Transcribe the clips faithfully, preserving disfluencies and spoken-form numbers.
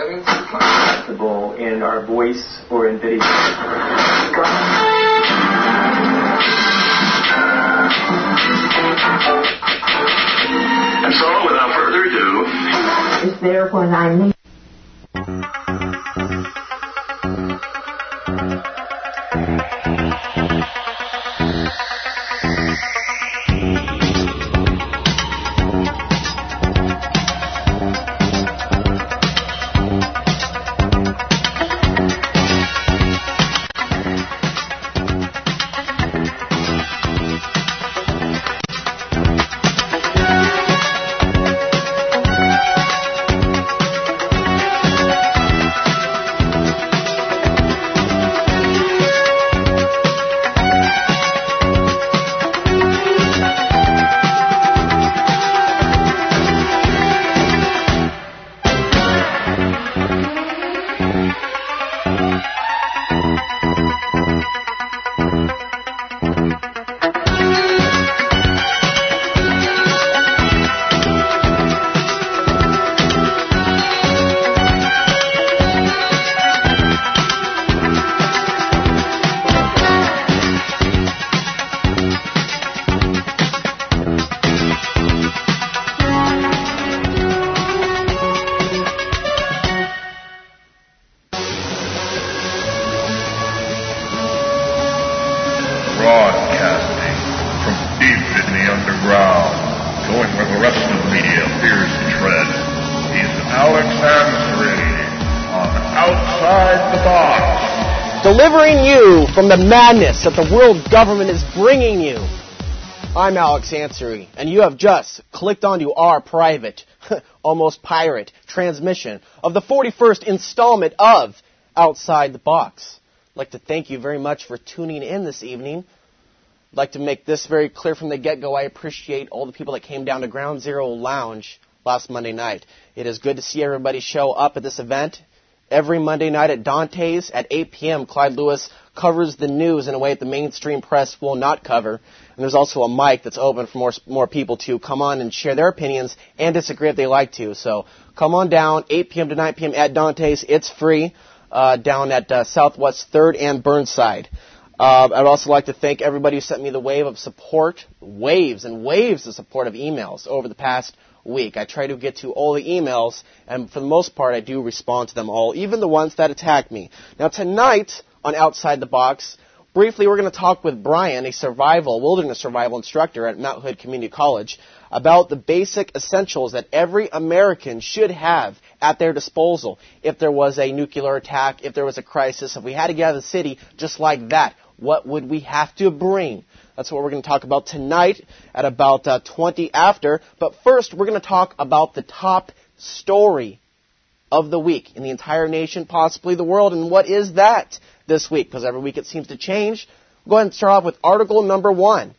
accessible in our voice or in video. And so, without further ado, is there when I need. Delivering you from the madness that the world government is bringing you. I'm Alex Ansary, and you have just clicked onto our private, almost pirate, transmission of the forty-first installment of Outside the Box. I'd like to thank you very much for tuning in this evening. I'd like to make this very clear from the get-go. I appreciate all the people that came down to Ground Zero Lounge last Monday night. It is good to see everybody show up at this event. Every Monday night at Dante's at eight p.m., Clyde Lewis covers the news in a way that the mainstream press will not cover. And there's also a mic that's open for more more people to come on and share their opinions and disagree if they like to. So come on down, eight p.m. to nine p.m. at Dante's. It's free uh, down at uh, Southwest third and Burnside. Uh, I'd also like to thank everybody who sent me the wave of support, waves and waves of support of emails over the past week. I try to get to all the emails, and for the most part, I do respond to them all, even the ones that attack me. Now, tonight on Outside the Box, briefly, we're going to talk with Brian, a survival, wilderness survival instructor at Mount Hood Community College, about the basic essentials that every American should have at their disposal if there was a nuclear attack, if there was a crisis, if we had to get out of the city just like that. What would we have to bring? That's what we're going to talk about tonight at about uh, twenty after. But first, we're going to talk about the top story of the week in the entire nation, possibly the world. And what is that this week? Because every week it seems to change. We'll go ahead and start off with article number one.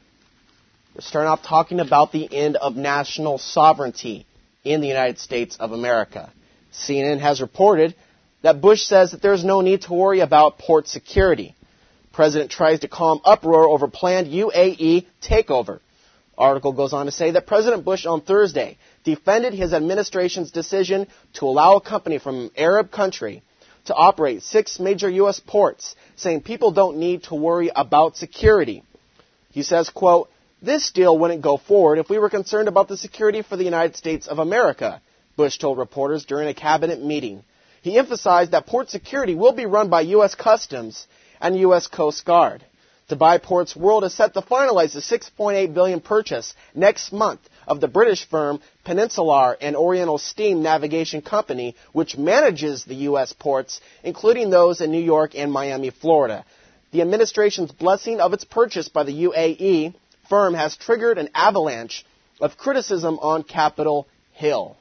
We're starting off talking about the end of national sovereignty in the United States of America. C N N has reported that Bush says that there's no need to worry about port security. President tries to calm uproar over planned U A E takeover. Article goes on to say that President Bush on Thursday defended his administration's decision to allow a company from an Arab country to operate six major U S ports, saying people don't need to worry about security. He says, quote, "This deal wouldn't go forward if we were concerned about the security for the United States of America," Bush told reporters during a cabinet meeting. He emphasized that port security will be run by U S Customs and U S Coast Guard. Dubai Ports World is set to finalize the six point eight billion dollars purchase next month of the British firm Peninsular and Oriental Steam Navigation Company, which manages the U S ports, including those in New York and Miami, Florida. The administration's blessing of its purchase by the U A E firm has triggered an avalanche of criticism on Capitol Hill.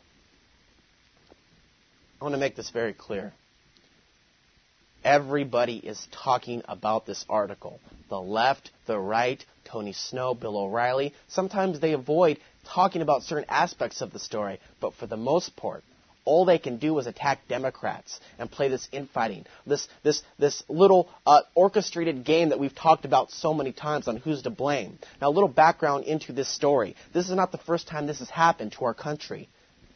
I want to make this very clear. Everybody is talking about this article. The left, the right, Tony Snow, Bill O'Reilly. Sometimes they avoid talking about certain aspects of the story, but for the most part, all they can do is attack Democrats and play this infighting, this this this little uh, orchestrated game that we've talked about so many times on who's to blame. Now, a little background into this story. This is not the first time this has happened to our country.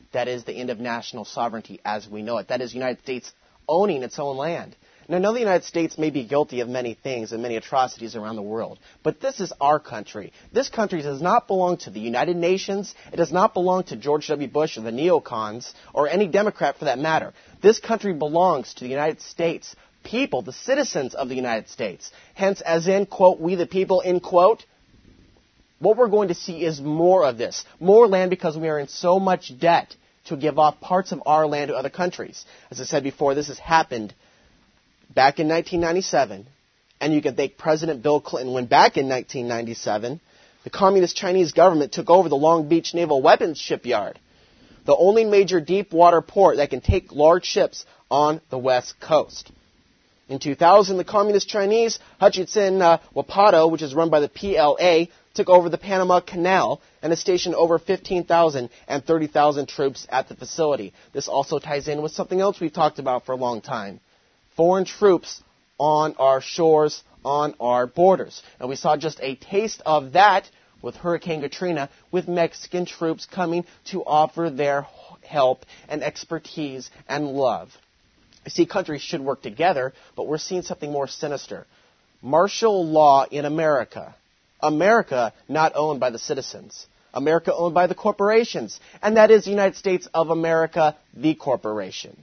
That is the end of national sovereignty as we know it. That is the United States owning its own land. Now, I know the United States may be guilty of many things and many atrocities around the world, but this is our country. This country does not belong to the United Nations. It does not belong to George W. Bush or the neocons or any Democrat for that matter. This country belongs to the United States people, the citizens of the United States. Hence, as in, quote, we the people, end quote, what we're going to see is more of this. More land because we are in so much debt to give off parts of our land to other countries. As I said before, this has happened back in nineteen ninety-seven, and you can thank President Bill Clinton when back in nineteen ninety-seven, the Communist Chinese government took over the Long Beach Naval Weapons Shipyard, the only major deep water port that can take large ships on the West Coast. In two thousand, the Communist Chinese, Hutchinson uh, Wapato, which is run by the P L A, took over the Panama Canal and has stationed over fifteen thousand and thirty thousand troops at the facility. This also ties in with something else we've talked about for a long time. Foreign troops on our shores, on our borders. And we saw just a taste of that with Hurricane Katrina, with Mexican troops coming to offer their help and expertise and love. You see, countries should work together, but we're seeing something more sinister. Martial law in America. America not owned by the citizens. America owned by the corporations. And that is the United States of America, the corporation.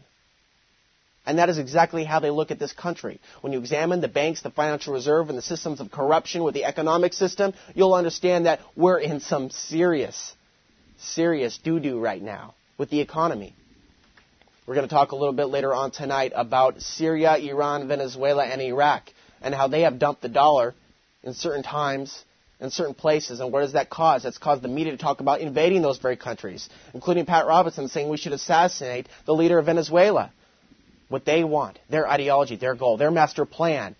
And that is exactly how they look at this country. When you examine the banks, the financial reserve, and the systems of corruption with the economic system, you'll understand that we're in some serious, serious doo-doo right now with the economy. We're going to talk a little bit later on tonight about Syria, Iran, Venezuela, and Iraq, and how they have dumped the dollar in certain times, in certain places. And what does that cause? That's caused the media to talk about invading those very countries, including Pat Robertson saying we should assassinate the leader of Venezuela. What they want, their ideology, their goal, their master plan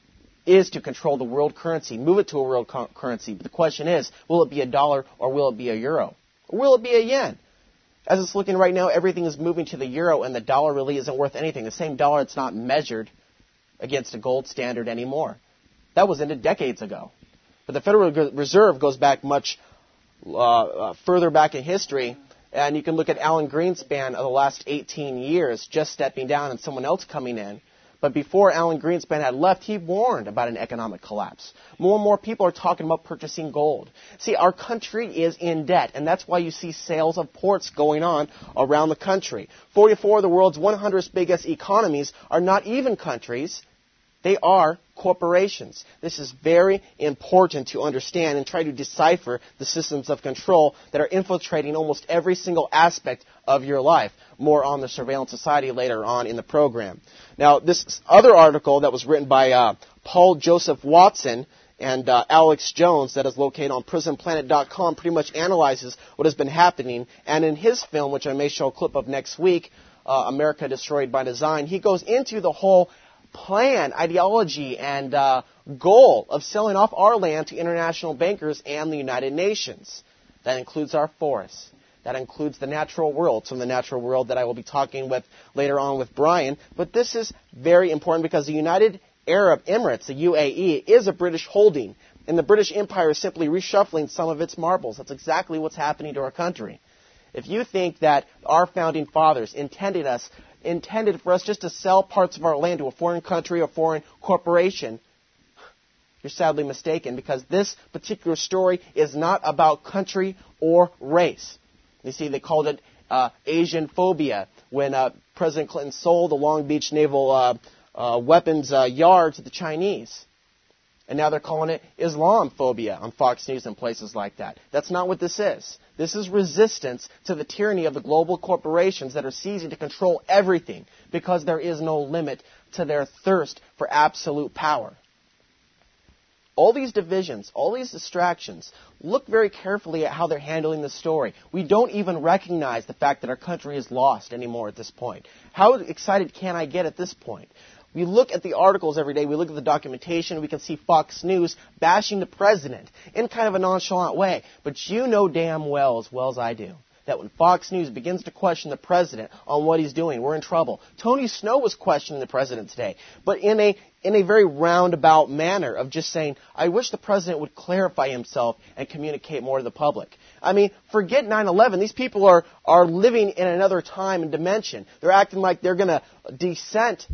is to control the world currency, move it to a world co- currency. But the question is, will it be a dollar or will it be a euro? Or will it be a yen? As it's looking right now, everything is moving to the euro and the dollar really isn't worth anything. The same dollar, it's not measured against a gold standard anymore. That was ended decades ago. But the Federal Reserve goes back much uh, uh, further back in history. And you can look at Alan Greenspan of the last eighteen years just stepping down and someone else coming in. But before Alan Greenspan had left, he warned about an economic collapse. More and more people are talking about purchasing gold. See, our country is in debt, and that's why you see sales of ports going on around the country. forty-four of the world's one hundred biggest economies are not even countries. They are corporations. This is very important to understand and try to decipher the systems of control that are infiltrating almost every single aspect of your life. More on the surveillance society later on in the program. Now, this other article that was written by uh, Paul Joseph Watson and uh, Alex Jones that is located on prison planet dot com pretty much analyzes what has been happening. And in his film, which I may show a clip of next week, uh, America Destroyed by Design, he goes into the whole plan, ideology, and uh, goal of selling off our land to international bankers and the United Nations. That includes our forests. That includes the natural world, some of the natural world that I will be talking with later on with Brian. But this is very important because the United Arab Emirates, the U A E, is a British holding. And the British Empire is simply reshuffling some of its marbles. That's exactly what's happening to our country. If you think that our founding fathers intended us intended for us just to sell parts of our land to a foreign country or foreign corporation, you're sadly mistaken, because this particular story is not about country or race. You see, they called it uh, Asian phobia when uh, President Clinton sold the Long Beach Naval uh, uh, Weapons uh, Yard to the Chinese. And now they're calling it Islamophobia on Fox News and places like that. That's not what this is. This is resistance to the tyranny of the global corporations that are seizing to control everything because there is no limit to their thirst for absolute power. All these divisions, all these distractions, look very carefully at how they're handling the story. We don't even recognize the fact that our country is lost anymore at this point. How excited can I get at this point? We look at the articles every day, we look at the documentation, we can see Fox News bashing the president in kind of a nonchalant way. But you know damn well, as well as I do, that when Fox News begins to question the president on what he's doing, we're in trouble. Tony Snow was questioning the president today, but in a in a very roundabout manner of just saying, I wish the president would clarify himself and communicate more to the public. I mean, forget nine eleven. These people are, are living in another time and dimension. They're acting like they're going to dissent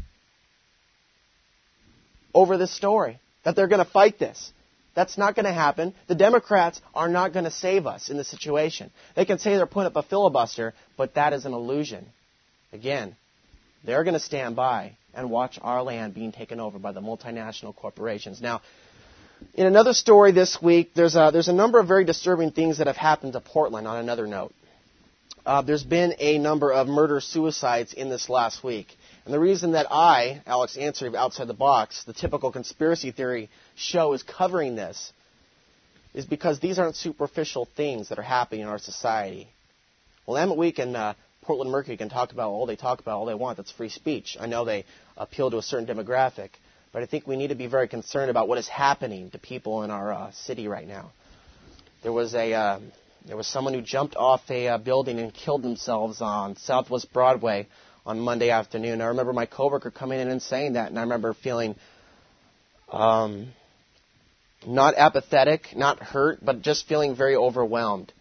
over this story, that they're going to fight this. That's not going to happen. The Democrats are not going to save us in this situation. They can say they're putting up a filibuster, but that is an illusion. Again, they're going to stand by and watch our land being taken over by the multinational corporations. Now, in another story this week, there's a, there's a number of very disturbing things that have happened to Portland on another note. Uh, there's been a number of murder-suicides in this last week. And the reason that I, Alex Ansary of Outside the Box, the typical conspiracy theory show, is covering this is because these aren't superficial things that are happening in our society. Well, Emmett Week and uh, Portland Mercury can talk about all they talk about, all they want. That's free speech. I know they appeal to a certain demographic, but I think we need to be very concerned about what is happening to people in our uh, city right now. There was a uh, there was someone who jumped off a uh, building and killed themselves on Southwest Broadway on Monday afternoon. I remember my coworker coming in and saying that, and I remember feeling um, not apathetic, not hurt, but just feeling very overwhelmed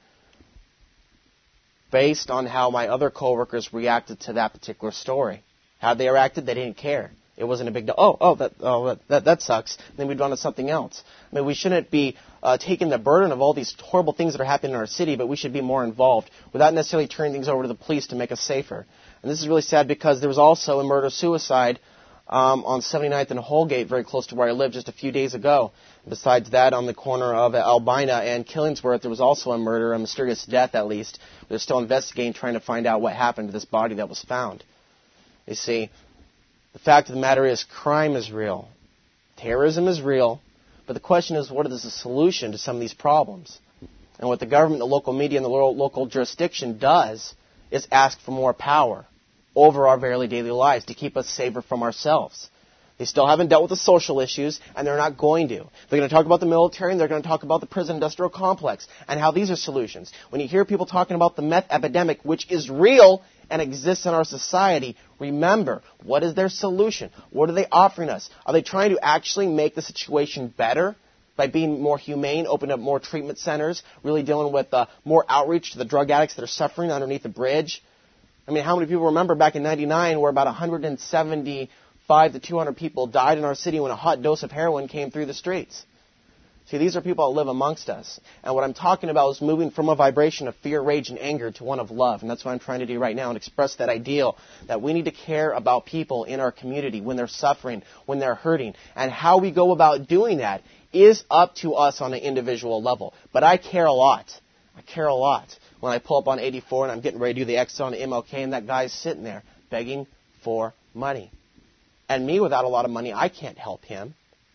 based on how my other coworkers reacted to that particular story. How they reacted, they didn't care. It wasn't a big deal. Oh, oh, that, oh, that, that sucks. And then we'd run to something else. I mean, we shouldn't be uh, taking the burden of all these horrible things that are happening in our city, but we should be more involved without necessarily turning things over to the police to make us safer. And this is really sad because there was also a murder-suicide um, on seventy-ninth and Holgate, very close to where I live, just a few days ago. Besides that, on the corner of Albina and Killingsworth, there was also a murder, a mysterious death at least. They're still investigating, trying to find out what happened to this body that was found. You see, the fact of the matter is crime is real. Terrorism is real. But the question is, what is the solution to some of these problems? And what the government, the local media, and the local jurisdiction does is ask for more power over our very daily lives to keep us safer from ourselves. They still haven't dealt with the social issues, and they're not going to. They're going to talk about the military, and they're going to talk about the prison-industrial complex and how these are solutions. When you hear people talking about the meth epidemic, which is real and exists in our society, remember, what is their solution? What are they offering us? Are they trying to actually make the situation better by being more humane, open up more treatment centers, really dealing with uh, more outreach to the drug addicts that are suffering underneath the bridge? I mean, how many people remember back in ninety-nine where about one hundred seventy-five to two hundred people died in our city when a hot dose of heroin came through the streets? See, these are people that live amongst us. And what I'm talking about is moving from a vibration of fear, rage, and anger to one of love. And that's what I'm trying to do right now and express that ideal that we need to care about people in our community when they're suffering, when they're hurting. And how we go about doing that is up to us on an individual level. But I care a lot. I care a lot when I pull up on eighty-four and I'm getting ready to do the exit on M L K and that guy's sitting there begging for money. And me, without a lot of money, I can't help him.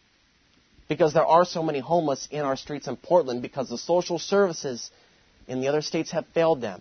Because there are so many homeless in our streets in Portland because the social services in the other states have failed them.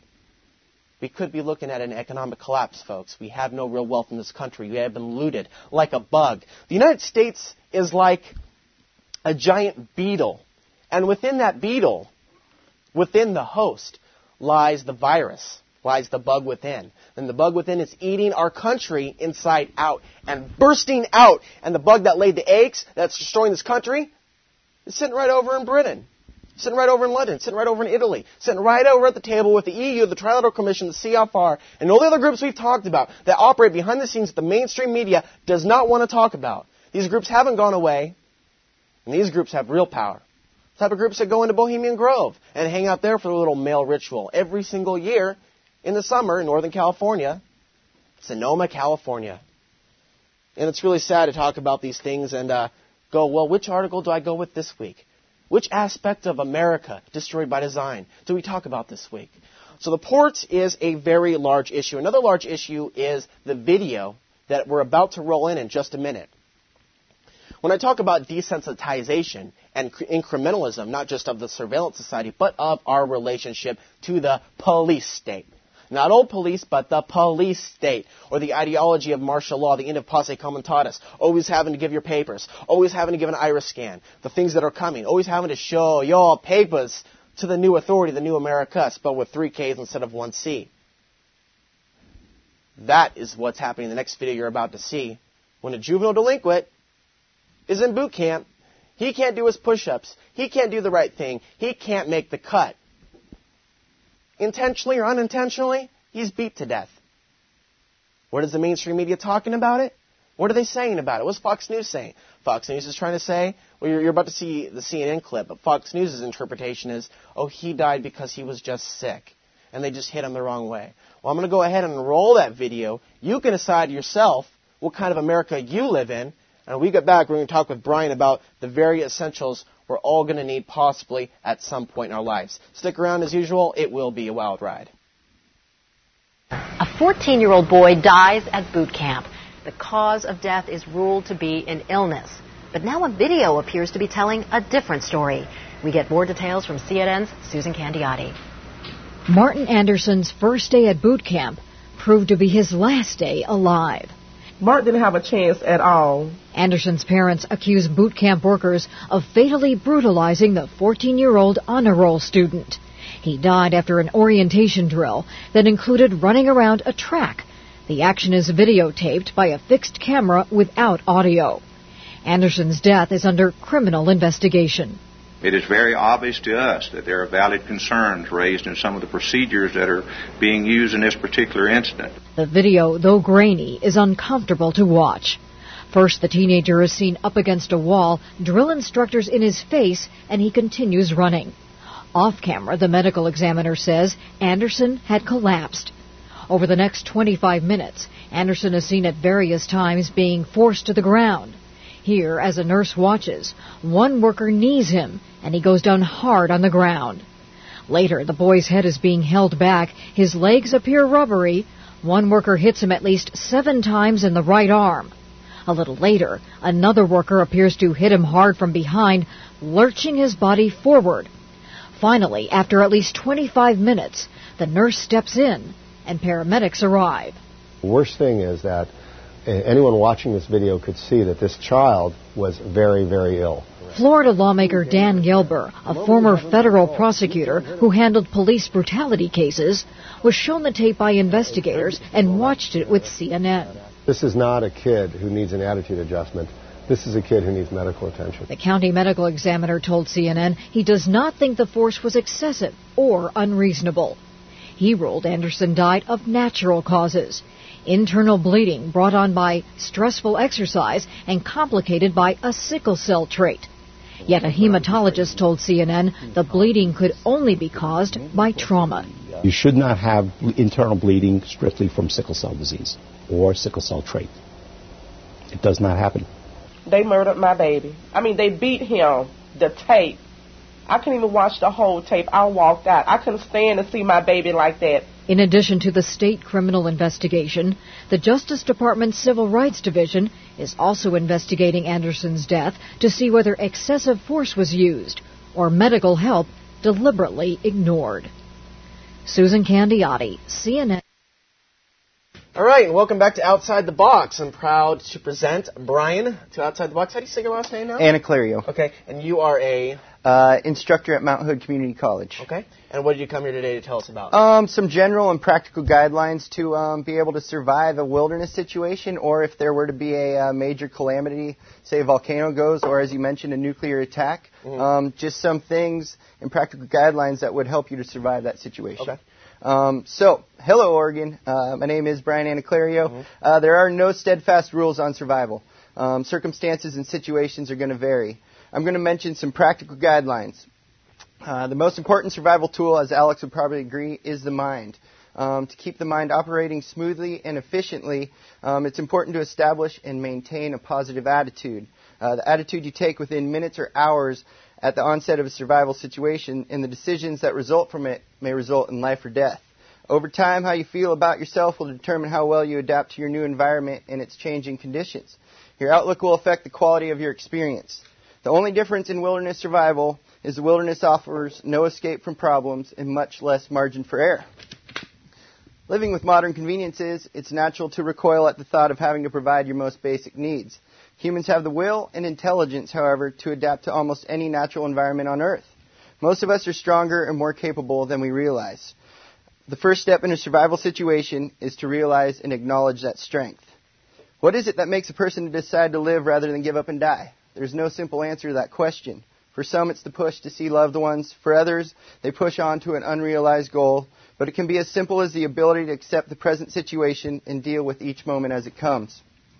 We could be looking at an economic collapse, folks. We have no real wealth in this country. We have been looted like a bug. The United States is like a giant beetle. And within that beetle, within the host, lies the virus, lies the bug within. And the bug within is eating our country inside out and bursting out. And the bug that laid the eggs that's destroying this country is sitting right over in Britain, sitting right over in London, sitting right over in Italy, sitting right over at the table with the E U, the Trilateral Commission, the C F R, and all the other groups we've talked about that operate behind the scenes that the mainstream media does not want to talk about. These groups haven't gone away, and these groups have real power. The type of groups that go into Bohemian Grove and hang out there for a little male ritual every single year in the summer in Northern California, Sonoma, California. And it's really sad to talk about these things and uh, go, well, which article do I go with this week? Which aspect of America, destroyed by design, do we talk about this week? So the port is a very large issue. Another large issue is the video that we're about to roll in in just a minute. When I talk about desensitization and incrementalism, not just of the surveillance society, but of our relationship to the police state. Not old police, but the police state, or the ideology of martial law, the end of posse comitatus, always having to give your papers, always having to give an iris scan, the things that are coming, always having to show your papers to the new authority, the new America, spelled with three K's instead of one C. That is what's happening in the next video you're about to see when a juvenile delinquent is in boot camp. He can't do his push-ups. He can't do the right thing. He can't make the cut. Intentionally or unintentionally, he's beat to death. What is the mainstream media talking about it? What are they saying about it? What's Fox News saying? Fox News is trying to say, well, you're, you're about to see the C N N clip, but Fox News' interpretation is, oh, he died because he was just sick, and they just hit him the wrong way. Well, I'm going to go ahead and roll that video. You can decide yourself what kind of America you live in, and when we get back, we're going to talk with Brian about the very essentials we're all going to need possibly at some point in our lives. Stick around as usual. It will be a wild ride. A fourteen-year-old boy dies at boot camp. The cause of death is ruled to be an illness. But now a video appears to be telling a different story. We get more details from C N N's Susan Candiotti. Martin Anderson's first day at boot camp proved to be his last day alive. Martin didn't have a chance at all. Anderson's parents accuse boot camp workers of fatally brutalizing the fourteen-year-old honor roll student. He died after an orientation drill that included running around a track. The action is videotaped by a fixed camera without audio. Anderson's death is under criminal investigation. It is very obvious to us that there are valid concerns raised in some of the procedures that are being used in this particular incident. The video, though grainy, is uncomfortable to watch. First, the teenager is seen up against a wall, drill instructors in his face, and he continues running. Off camera, the medical examiner says Anderson had collapsed. Over the next twenty-five minutes, Anderson is seen at various times being forced to the ground. Here, as a nurse watches, one worker knees him, and he goes down hard on the ground. Later, the boy's head is being held back. His legs appear rubbery. One worker hits him at least seven times in the right arm. A little later, another worker appears to hit him hard from behind, lurching his body forward. Finally, after at least twenty-five minutes, the nurse steps in, and paramedics arrive. The worst thing is that anyone watching this video could see that this child was very, very ill. Florida lawmaker Dan Gelber, a former federal prosecutor who handled police brutality cases, was shown the tape by investigators and watched it with C N N. This is not a kid who needs an attitude adjustment. This is a kid who needs medical attention. The county medical examiner told C N N he does not think the force was excessive or unreasonable. He ruled Anderson died of natural causes. Internal bleeding brought on by stressful exercise and complicated by a sickle cell trait. Yet a hematologist told C N N the bleeding could only be caused by trauma. You should not have internal bleeding strictly from sickle cell disease or sickle cell trait. It does not happen. They murdered my baby. I mean, they beat him. The tape. I couldn't even watch the whole tape. I walked out. I couldn't stand to see my baby like that. In addition to the state criminal investigation, the Justice Department's Civil Rights Division is also investigating Anderson's death to see whether excessive force was used or medical help deliberately ignored. Susan Candiotti, C N N. All right, and welcome back to Outside the Box. I'm proud to present Brian to Outside the Box. How do you say your last name now? Anaclerio. Okay, and you are a... Uh, instructor at Mount Hood Community College. Okay, and what did you come here today to tell us about? Um, some general and practical guidelines to um, be able to survive a wilderness situation, or if there were to be a uh, major calamity, say a volcano goes, or as you mentioned, a nuclear attack. Mm-hmm. Um, just some things and practical guidelines that would help you to survive that situation. Okay. Um, so, hello, Oregon. Uh, my name is Brian Anaclerio. Mm-hmm. Uh, there are no steadfast rules on survival. Um, circumstances and situations are going to vary. I'm going to mention some practical guidelines. Uh, the most important survival tool, as Alex would probably agree, is the mind. Um, to keep the mind operating smoothly and efficiently, um, it's important to establish and maintain a positive attitude. Uh, the attitude you take within minutes or hours at the onset of a survival situation, and the decisions that result from it may result in life or death. Over time, how you feel about yourself will determine how well you adapt to your new environment and its changing conditions. Your outlook will affect the quality of your experience. The only difference in wilderness survival is the wilderness offers no escape from problems and much less margin for error. Living with modern conveniences, it's natural to recoil at the thought of having to provide your most basic needs. Humans have the will and intelligence, however, to adapt to almost any natural environment on Earth. Most of us are stronger and more capable than we realize. The first step in a survival situation is to realize and acknowledge that strength. What is it that makes a person decide to live rather than give up and die? There's no simple answer to that question. For some, it's the push to see loved ones. For others, they push on to an unrealized goal. But it can be as simple as the ability to accept the present situation and deal with each moment as it comes.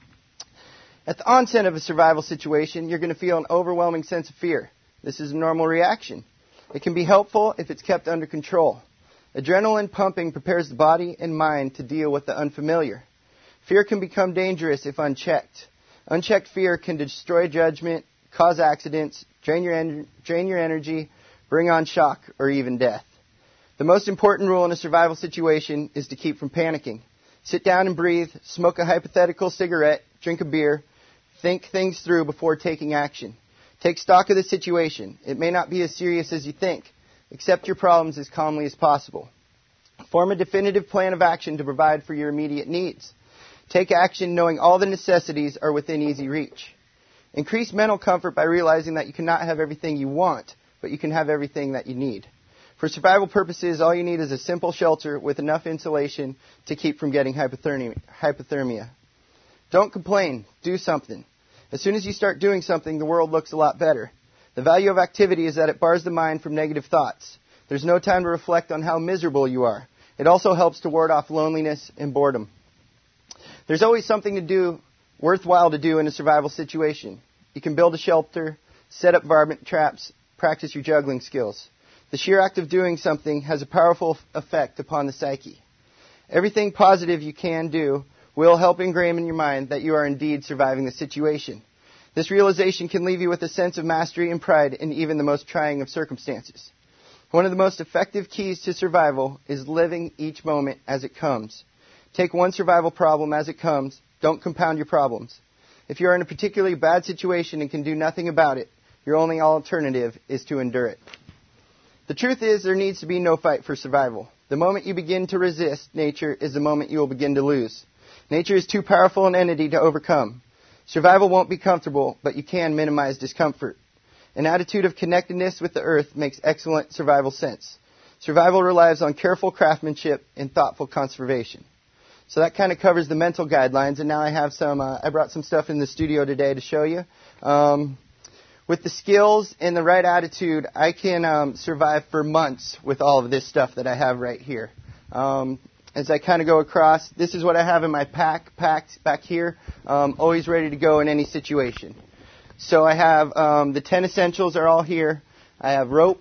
At the onset of a survival situation, you're going to feel an overwhelming sense of fear. This is a normal reaction. It can be helpful if it's kept under control. Adrenaline pumping prepares the body and mind to deal with the unfamiliar. Fear can become dangerous if unchecked. Unchecked fear can destroy judgment, cause accidents, drain your, en- drain your energy, bring on shock, or even death. The most important rule in a survival situation is to keep from panicking. Sit down and breathe, smoke a hypothetical cigarette, drink a beer, think things through before taking action. Take stock of the situation. It may not be as serious as you think. Accept your problems as calmly as possible. Form a definitive plan of action to provide for your immediate needs. Take action knowing all the necessities are within easy reach. Increase mental comfort by realizing that you cannot have everything you want, but you can have everything that you need. For survival purposes, all you need is a simple shelter with enough insulation to keep from getting hypothermia. Don't complain. Do something. As soon as you start doing something, the world looks a lot better. The value of activity is that it bars the mind from negative thoughts. There's no time to reflect on how miserable you are. It also helps to ward off loneliness and boredom. There's always something to do, worthwhile to do in a survival situation. You can build a shelter, set up varmint traps, practice your juggling skills. The sheer act of doing something has a powerful effect upon the psyche. Everything positive you can do will help ingrain in your mind that you are indeed surviving the situation. This realization can leave you with a sense of mastery and pride in even the most trying of circumstances. One of the most effective keys to survival is living each moment as it comes. Take one survival problem as it comes. Don't compound your problems. If you are in a particularly bad situation and can do nothing about it, your only alternative is to endure it. The truth is, there needs to be no fight for survival. The moment you begin to resist nature is the moment you will begin to lose. Nature is too powerful an entity to overcome. Survival won't be comfortable, but you can minimize discomfort. An attitude of connectedness with the earth makes excellent survival sense. Survival relies on careful craftsmanship and thoughtful conservation. So that kind of covers the mental guidelines, and now I have some, uh, I brought some stuff in the studio today to show you. Um, with the skills and the right attitude, I can um, survive for months with all of this stuff that I have right here. Um, as I kind of go across, this is what I have in my pack, packed back here, um, always ready to go in any situation. So I have um, the ten essentials are all here. I have rope,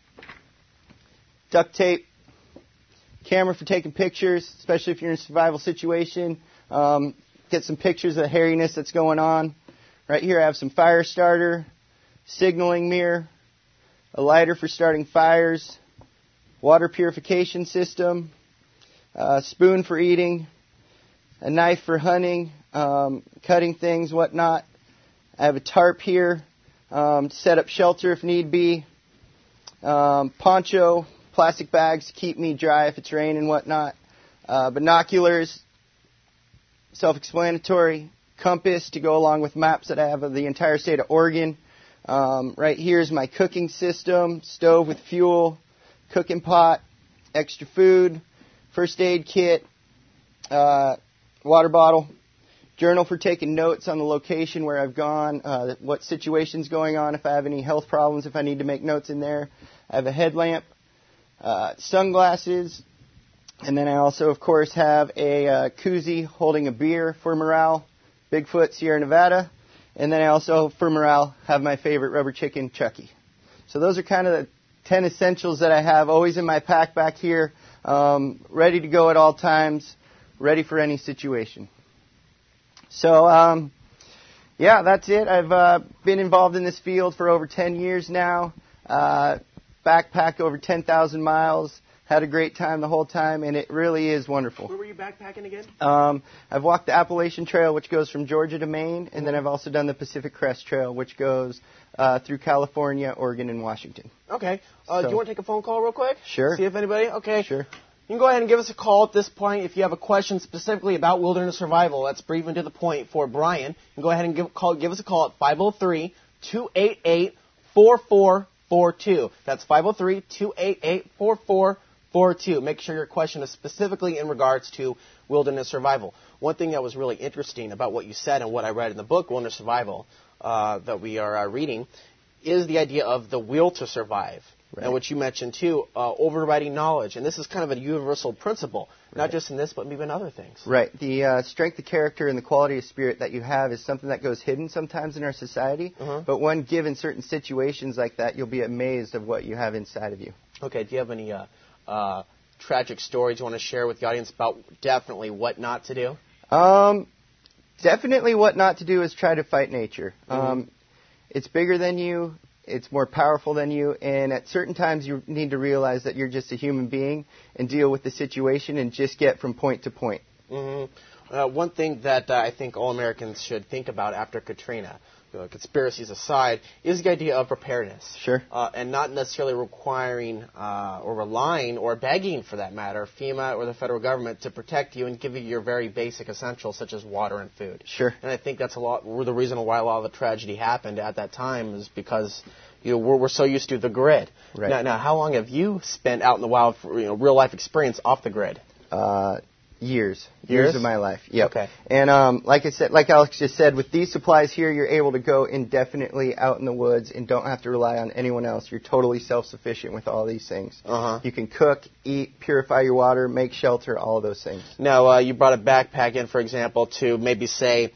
duct tape, camera for taking pictures, especially if you're in a survival situation. Um, get some pictures of the hairiness that's going on. Right here I have some fire starter, signaling mirror, a lighter for starting fires, water purification system, a spoon for eating, a knife for hunting, um, cutting things, whatnot. I have a tarp here um, to set up shelter if need be, um, poncho, plastic bags to keep me dry if it's raining and whatnot, uh, binoculars, self-explanatory, compass to go along with maps that I have of the entire state of Oregon. Um, right here is my cooking system, stove with fuel, cooking pot, extra food, first aid kit, uh, water bottle, journal for taking notes on the location where I've gone, uh, what situation's going on, if I have any health problems, if I need to make notes in there. I have a headlamp, uh, sunglasses, and then I also, of course, have a uh, koozie holding a beer for morale, Bigfoot, Sierra Nevada, and then I also, for morale, have my favorite rubber chicken, Chucky. So those are kind of the ten essentials that I have always in my pack back here, um, ready to go at all times, ready for any situation. So, um, yeah, that's it. I've uh, been involved in this field for over ten years now, uh, backpacked over ten thousand miles, had a great time the whole time, and it really is wonderful. Where were you backpacking again? Um, I've walked the Appalachian Trail, which goes from Georgia to Maine, and mm-hmm. then I've also done the Pacific Crest Trail, which goes uh, through California, Oregon, and Washington. Okay. Uh, so, do you want to take a phone call real quick? Sure. See if anybody? Okay. Sure. You can go ahead and give us a call at this point if you have a question specifically about wilderness survival. That's brief and to the point for Brian. You can go ahead and give, call, give us a call at five oh three, two eight eight, four four four two. That's five oh three, two eight eight, four four four two. Make sure your question is specifically in regards to wilderness survival. One thing that was really interesting about what you said and what I read in the book, Wilderness Survival, uh, that we are uh, reading is the idea of the will to survive. Right. And what you mentioned, too, uh, overriding knowledge. And this is kind of a universal principle, right. not just in this, but maybe in other things. Right. The uh, strength of character and the quality of spirit that you have is something that goes hidden sometimes in our society. Uh-huh. But when given certain situations like that, you'll be amazed of what you have inside of you. Okay. Do you have any uh, uh, tragic stories you want to share with the audience about definitely what not to do? Um, definitely what not to do is try to fight nature. Mm-hmm. Um, it's bigger than you. It's more powerful than you, and at certain times you need to realize that you're just a human being and deal with the situation and just get from point to point. Mm-hmm. Uh, one thing that uh, I think all Americans should think about after Katrina, uh, conspiracies aside, is the idea of preparedness. Sure. Uh, and not necessarily requiring uh, or relying or begging, for that matter, FEMA or the federal government to protect you and give you your very basic essentials such as water and food. Sure. And I think that's a lot. The reason why a lot of the tragedy happened at that time is because you know we're, we're so used to the grid. Right. Now, now, how long have you spent out in the wild for you know real life experience off the grid? Uh. Years. Years. Years of my life. Yep. Okay. And um, like I said, like Alex just said, with these supplies here, you're able to go indefinitely out in the woods and don't have to rely on anyone else. You're totally self-sufficient with all these things. Uh-huh. You can cook, eat, purify your water, make shelter, all of those things. Now, uh, you brought a backpack in, for example, to maybe say,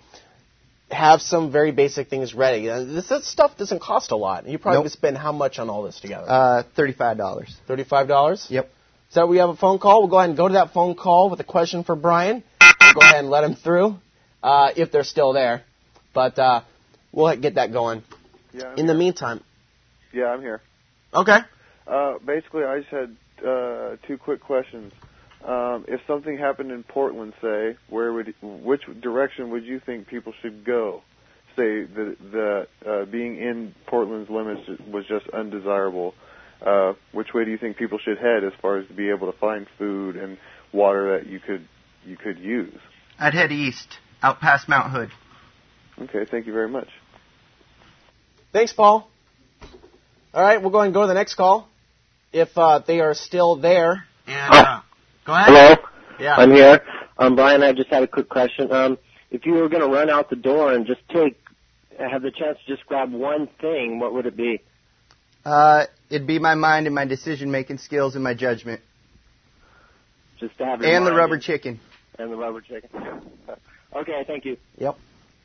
have some very basic things ready. Uh, this, this stuff doesn't cost a lot. You probably Nope. spend how much on all this together? Uh, thirty-five dollars. thirty-five dollars? Yep. So we have a phone call. We'll go ahead and go to that phone call with a question for Brian. We'll go ahead and let him through, uh, if they're still there. But uh, we'll get that going. Yeah, I'm In the here. meantime. Yeah, I'm here. Okay. Uh, basically, I just had uh, two quick questions. Um, if something happened in Portland, say, where would, which direction would you think people should go? Say that the, uh, being in Portland's limits was just undesirable. Uh, which way do you think people should head as far as to be able to find food and water that you could you could use? I'd head east, out past Mount Hood. Okay, thank you very much. Thanks, Paul. All right, we'll go ahead and go to the next call. If uh, they are still there. And, uh, go ahead. Hello. Yeah. I'm here. Um, Brian, I just had a quick question. Um, if you were going to run out the door and just take, have the chance to just grab one thing, what would it be? Uh, it'd be my mind and my decision-making skills and my judgment. Just to have your And the mind rubber and, chicken. And the rubber chicken. Okay, thank you. Yep.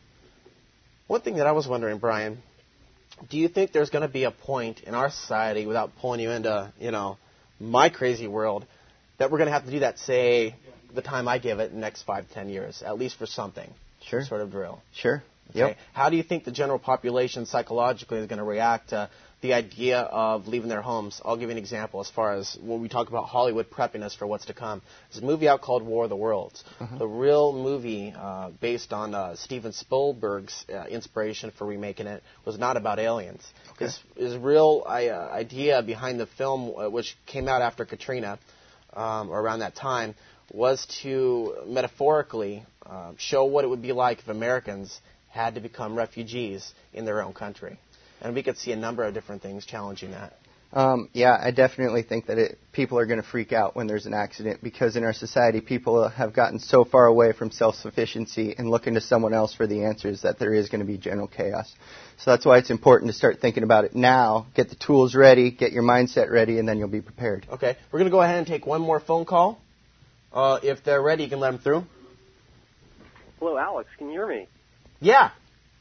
One thing that I was wondering, Brian, do you think there's going to be a point in our society, without pulling you into, you know, my crazy world, that we're going to have to do that, say, the time I give it, in the next five, ten years, at least for something? Sure. Some sort of drill. Sure. Okay. Yep. How do you think the general population psychologically is going to react to the idea of leaving their homes? I'll give you an example as far as when we talk about Hollywood prepping us for what's to come. There's a movie out called War of the Worlds. Uh-huh. The real movie uh, based on uh, Steven Spielberg's uh, inspiration for remaking it was not about aliens. Okay. His, his real uh, idea behind the film, uh, which came out after Katrina, um, or around that time, was to metaphorically uh, show what it would be like if Americans had to become refugees in their own country. And we could see a number of different things challenging that. Um, yeah, I definitely think that it, people are going to freak out when there's an accident because in our society, people have gotten so far away from self-sufficiency and looking to someone else for the answers that there is going to be general chaos. So that's why it's important to start thinking about it now, get the tools ready, get your mindset ready, and then you'll be prepared. Okay, we're going to go ahead and take one more phone call. Uh, if they're ready, you can let them through. Hello, Alex. Can you hear me? Yeah.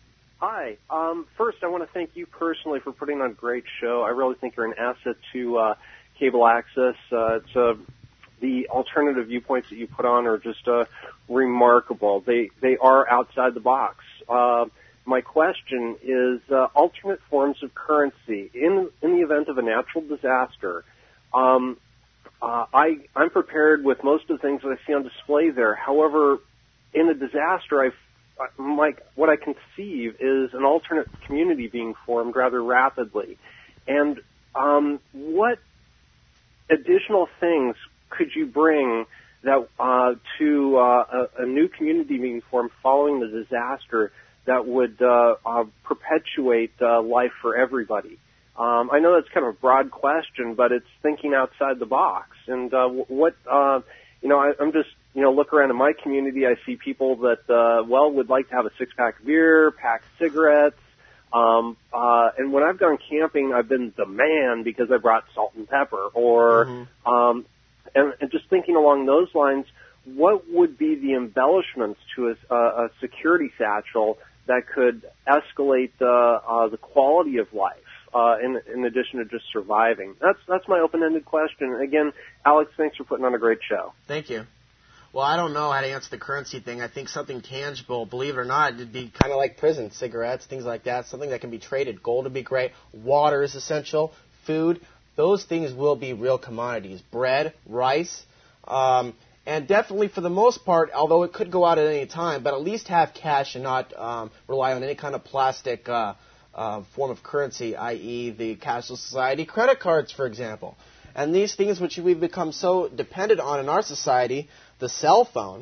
Hi. Um, first, I want to thank you personally for putting on a great show. I really think you're an asset to uh, cable access. Uh, it's uh, the alternative viewpoints that you put on are just uh, remarkable. They they are outside the box. Uh, my question is uh, alternate forms of currency in in the event of a natural disaster. Um, uh, I I'm prepared with most of the things that I see on display there. However, in a disaster, I've My, what I conceive is an alternate community being formed rather rapidly. And um, what additional things could you bring that uh, to uh, a, a new community being formed following the disaster that would uh, uh, perpetuate uh, life for everybody? Um, I know that's kind of a broad question, but it's thinking outside the box. And uh, what, uh, you know, I, I'm just You know, look around in my community, I see people that, uh, well, would like to have a six-pack of beer, pack of cigarettes, Um, uh, and when I've gone camping, I've been the man because I brought salt and pepper. Or, mm-hmm. um, and, and just thinking along those lines, what would be the embellishments to a, a security satchel that could escalate the uh, the quality of life, uh, in, in addition to just surviving? That's that's my open-ended question. And again, Alex, thanks for putting on a great show. Thank you. Well, I don't know how to answer the currency thing. I think something tangible, believe it or not, it'd be kind of like prison, cigarettes, things like that, something that can be traded. Gold would be great. Water is essential. Food, those things will be real commodities. Bread, rice, um, and definitely for the most part, although it could go out at any time, but at least have cash and not um, rely on any kind of plastic uh, uh, form of currency, that is the cashless society. Credit cards, for example. And these things which we've become so dependent on in our society, the cell phone,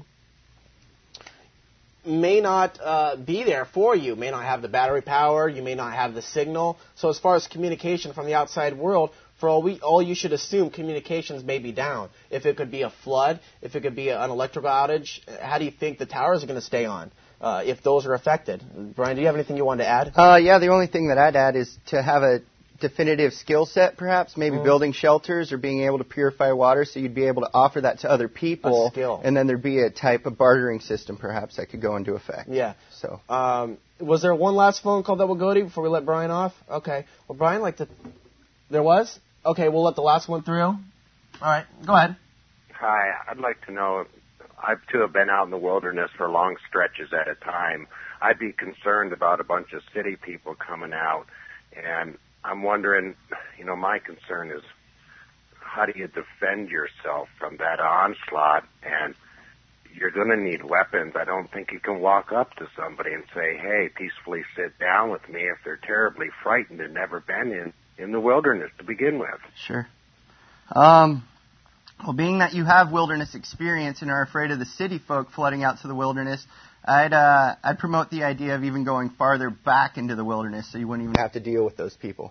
may not uh, be there for you, may not have the battery power, you may not have the signal. So as far as communication from the outside world, for all we, all you should assume communications may be down. If it could be a flood, if it could be an electrical outage, how do you think the towers are going to stay on uh, if those are affected? Brian, do you have anything you wanted to add? Uh, yeah, the only thing that I'd add is to have a definitive skill set, perhaps, maybe mm. building shelters or being able to purify water, so you'd be able to offer that to other people. A skill. And then there'd be a type of bartering system, perhaps, that could go into effect. Yeah. So, um, was there one last phone call that we'll go to before we let Brian off? Okay. Well, Brian, like to... There was? Okay, we'll let the last one through. All right, go ahead. Hi, I'd like to know, I've too have been out in the wilderness for long stretches at a time. I'd be concerned about a bunch of city people coming out, and I'm wondering, you know, my concern is how do you defend yourself from that onslaught? And you're going to need weapons. I don't think you can walk up to somebody and say, hey, peacefully sit down with me if they're terribly frightened and never been in, in the wilderness to begin with. Sure. Um, well, being that you have wilderness experience and are afraid of the city folk flooding out to the wilderness, I'd uh, I'd promote the idea of even going farther back into the wilderness so you wouldn't even have to deal with those people.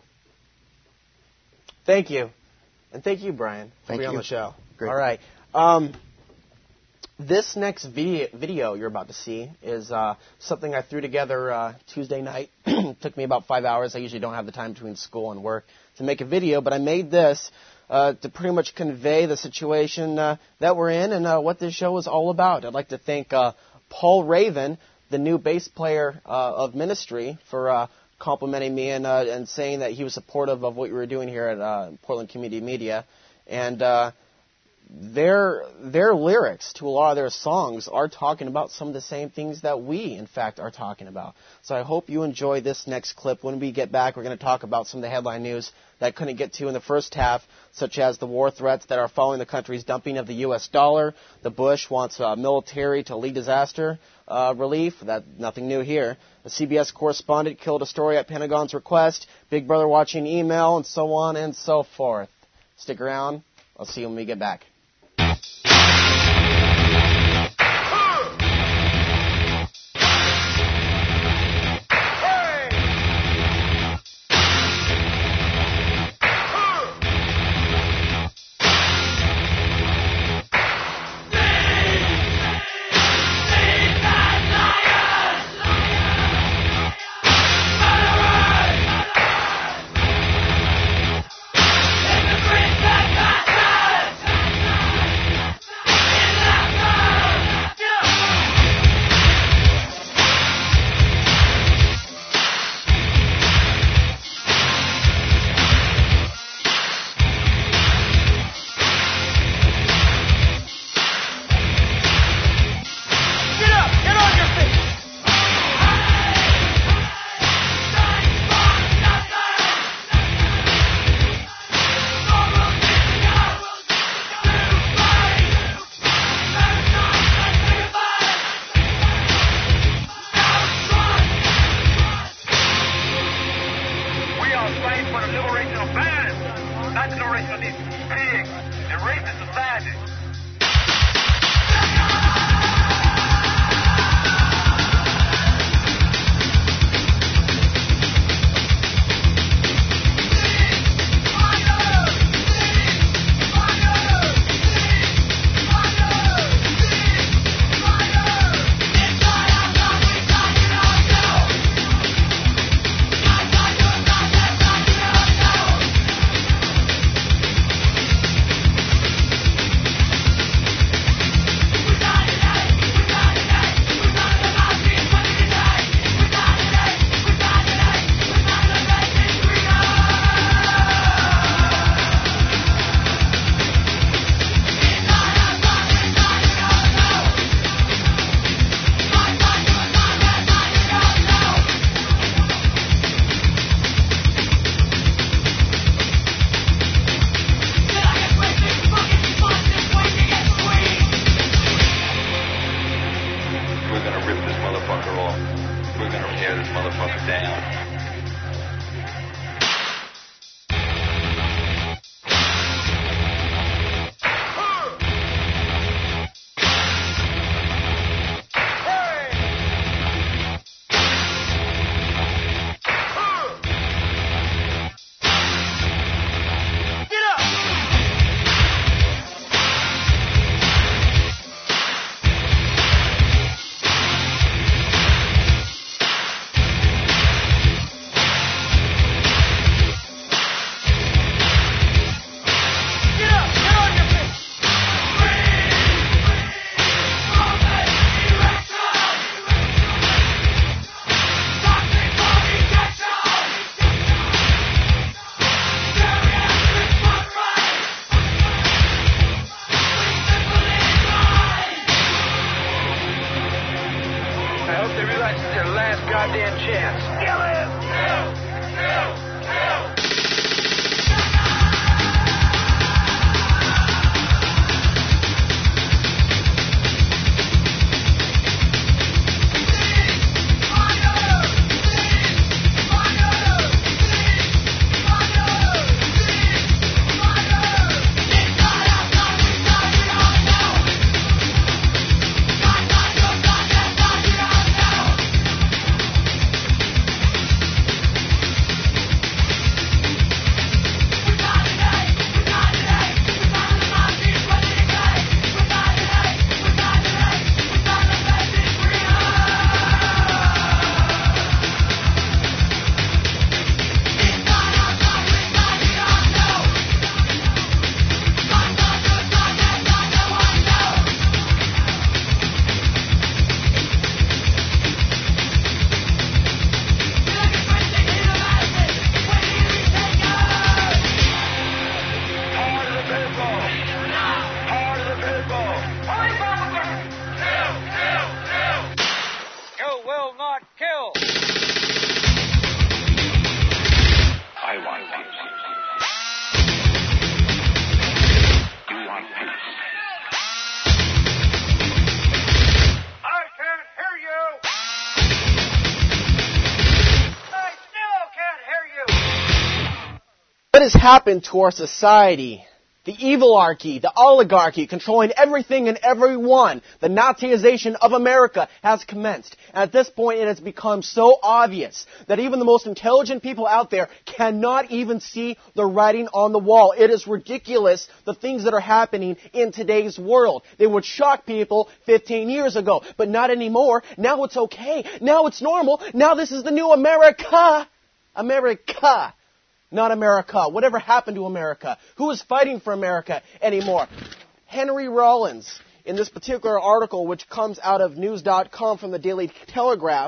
Thank you. And thank you, Brian, for thank being you. on the show. Great. All right. Um, this next video, video you're about to see is uh, something I threw together uh, Tuesday night. It took me about five hours. I usually don't have the time between school and work to make a video, but I made this uh, to pretty much convey the situation uh, that we're in and uh, what this show is all about. I'd like to thank uh, Paul Raven, the new bass player uh, of Ministry, for uh, complimenting me and, uh, and saying that he was supportive of what we were doing here at uh, Portland Community Media. And uh, their their lyrics to a lot of their songs are talking about some of the same things that we, in fact, are talking about. So I hope you enjoy this next clip. When we get back, we're going to talk about some of the headline news that I couldn't get to in the first half, such as the war threats that are following the country's dumping of the U S dollar. The Bush wants uh, military to lead disaster uh, relief. That nothing new here. A C B S correspondent killed a story at Pentagon's request. Big Brother watching email, and so on and so forth. Stick around. I'll see you when we get back. It's the tear this motherfucker down. What has happened to our society? The evilarchy, the oligarchy, controlling everything and everyone. The Nazization of America has commenced. At this point, it has become so obvious that even the most intelligent people out there cannot even see the writing on the wall. It is ridiculous, the things that are happening in today's world. They would shock people fifteen years ago, but not anymore. Now it's okay. Now it's normal. Now this is the new America. America. Not America. Whatever happened to America? Who is fighting for America anymore? Henry Rollins, in this particular article, which comes out of news dot com from the Daily Telegraph,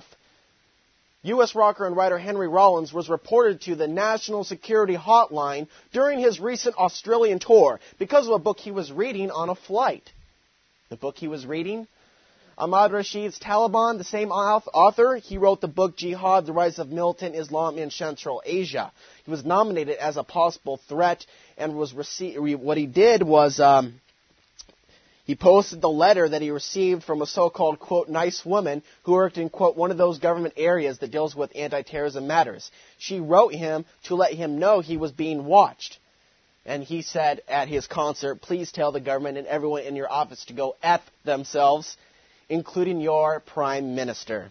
U S rocker and writer Henry Rollins was reported to the National Security Hotline during his recent Australian tour because of a book he was reading on a flight. The book he was reading? Ahmad Rashid's Taliban, the same author, he wrote the book Jihad, the Rise of Militant Islam in Central Asia. He was nominated as a possible threat and was received, what he did was um, he posted the letter that he received from a so-called, quote, nice woman who worked in, quote, one of those government areas that deals with anti-terrorism matters. She wrote him to let him know he was being watched. And he said at his concert, please tell the government and everyone in your office to go F themselves, including your prime minister.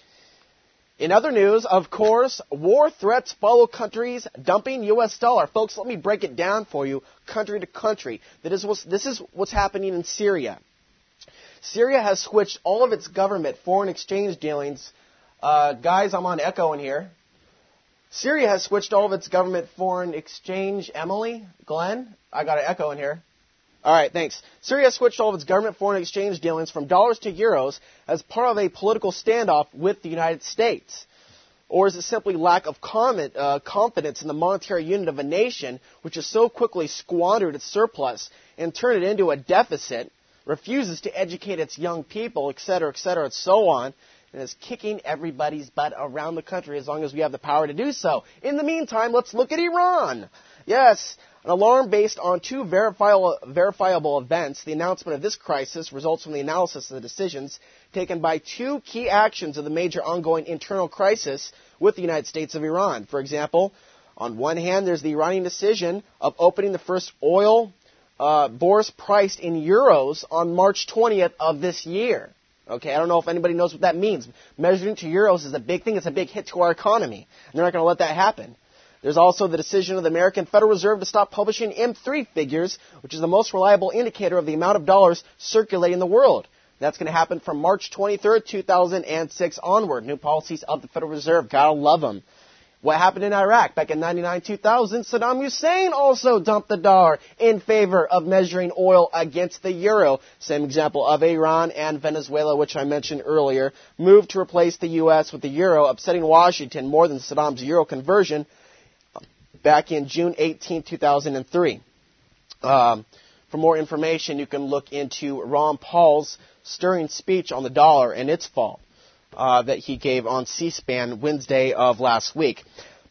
In other news, of course, war threats follow countries dumping U S dollar. Folks, let me break it down for you, country to country. That is what's, this is what's happening in Syria. Syria has switched all of its government foreign exchange dealings. Uh, guys, I'm on echo in here. Syria has switched all of its government foreign exchange. Emily, Glenn, I got an echo in here. All right, thanks. Syria switched all of its government foreign exchange dealings from dollars to euros as part of a political standoff with the United States. Or is it simply lack of comment, uh, confidence in the monetary unit of a nation which has so quickly squandered its surplus and turned it into a deficit, refuses to educate its young people, et cetera, et cetera, and so on, and is kicking everybody's butt around the country as long as we have the power to do so. In the meantime, let's look at Iran. Yes, An alarm based on two verifiable, verifiable events. The announcement of this crisis results from the analysis of the decisions taken by two key actions of the major ongoing internal crisis with the United States of Iran. For example, on one hand, there's the Iranian decision of opening the first oil uh, bores priced in euros on March twentieth of this year. Okay, I don't know if anybody knows what that means. Measuring to euros is a big thing. It's a big hit to our economy. And they're not going to let that happen. There's also the decision of the American Federal Reserve to stop publishing M three figures, which is the most reliable indicator of the amount of dollars circulating in the world. That's going to happen from March twenty-third, two thousand six onward. New policies of the Federal Reserve. Gotta love them. What happened in Iraq back in ninety-nine two thousand? Saddam Hussein also dumped the dollar in favor of measuring oil against the euro. Same example of Iran and Venezuela, which I mentioned earlier, moved to replace the U S with the euro, upsetting Washington more than Saddam's euro conversion back in June eighteenth, two thousand three. Um, for more information, you can look into Ron Paul's stirring speech on the dollar and its fall. Uh, that he gave on C-SPAN Wednesday of last week.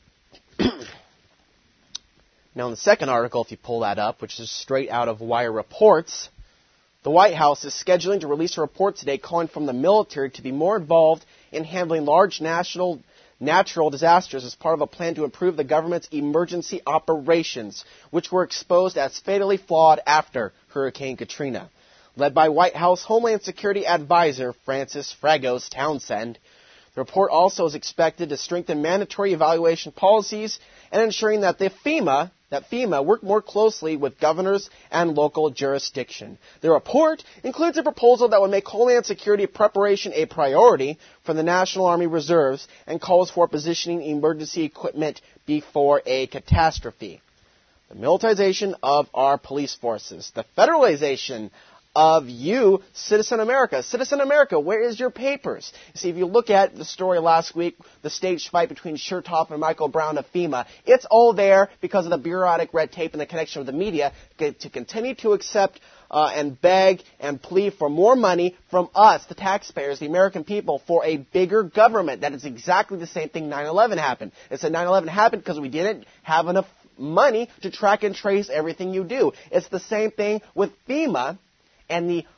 Now, in the second article, if you pull that up, which is straight out of Wire Reports, the White House is scheduling to release a report today calling from the military to be more involved in handling large national natural disasters as part of a plan to improve the government's emergency operations, which were exposed as fatally flawed after Hurricane Katrina. Led by White House Homeland Security Advisor Francis Fragos Townsend. The report also is expected to strengthen mandatory evaluation policies and ensuring that the FEMA, that FEMA work more closely with governors and local jurisdiction. The report includes a proposal that would make Homeland Security preparation a priority for the National Army Reserves and calls for positioning emergency equipment before a catastrophe. The militarization of our police forces, the federalization of you, Citizen America. Citizen America, where is your papers? You see, if you look at the story last week, the staged fight between Chertoff and Michael Brown of FEMA, it's all there because of the bureaucratic red tape and the connection with the media to continue to accept uh, and beg and plead for more money from us, the taxpayers, the American people, for a bigger government. That is exactly the same thing nine eleven happened. It said nine eleven happened because we didn't have enough money to track and trace everything you do. It's the same thing with FEMA. And the,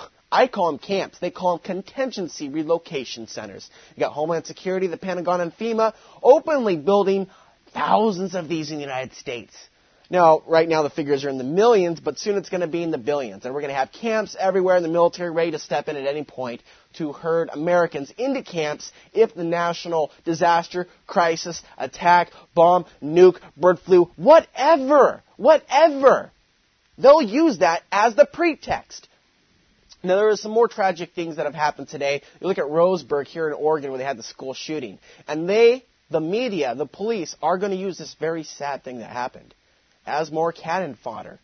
I call them camps. They call them contingency relocation centers. You got Homeland Security, the Pentagon, and FEMA openly building thousands of these in the United States. Now, right now the figures are in the millions, but soon it's going to be in the billions. And we're going to have camps everywhere in the military ready to step in at any point to herd Americans into camps if the national disaster, crisis, attack, bomb, nuke, bird flu, whatever, whatever. They'll use that as the pretext. Now, there are some more tragic things that have happened today. You look at Roseburg here in Oregon where they had the school shooting. And they, the media, the police, are going to use this very sad thing that happened as more cannon fodder,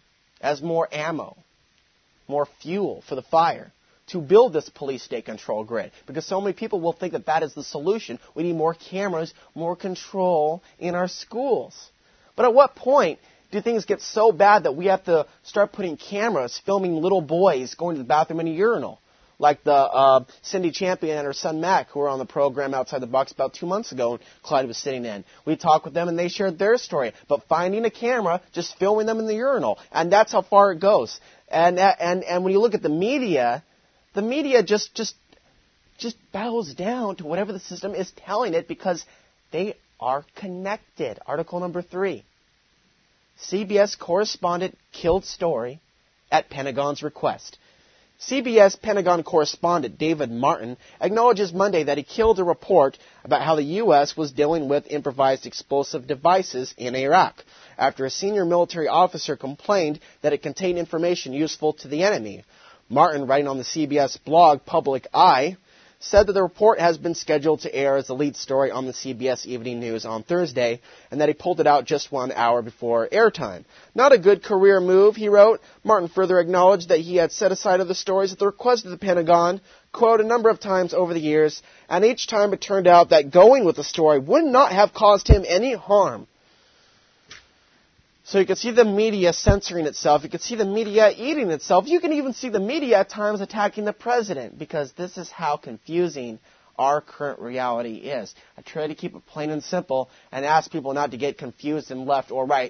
as more ammo, more fuel for the fire to build this police state control grid. Because so many people will think that that is the solution. We need more cameras, more control in our schools. But at what point do things get so bad that we have to start putting cameras filming little boys going to the bathroom in a urinal? Like the uh, Cindy Champion and her son Mac, who were on the program Outside the Box about two months ago, and Clyde was sitting in. We talked with them, and they shared their story. But finding a camera, just filming them in the urinal. And that's how far it goes. And and and when you look at the media, the media just just just bows down to whatever the system is telling it because they are connected. Article number three. C B S correspondent killed story at Pentagon's request. C B S Pentagon correspondent David Martin acknowledges Monday that he killed a report about how the U S was dealing with improvised explosive devices in Iraq after a senior military officer complained that it contained information useful to the enemy. Martin, writing on the C B S blog Public Eye, said that the report has been scheduled to air as the lead story on the C B S Evening News on Thursday, and that he pulled it out just one hour before airtime. Not a good career move, he wrote. Martin further acknowledged that he had set aside other stories at the request of the Pentagon, quote, a number of times over the years, and each time it turned out that going with the story would not have caused him any harm. So you can see the media censoring itself. You can see the media eating itself. You can even see the media at times attacking the president because this is how confusing our current reality is. I try to keep it plain and simple and ask people not to get confused in left or right.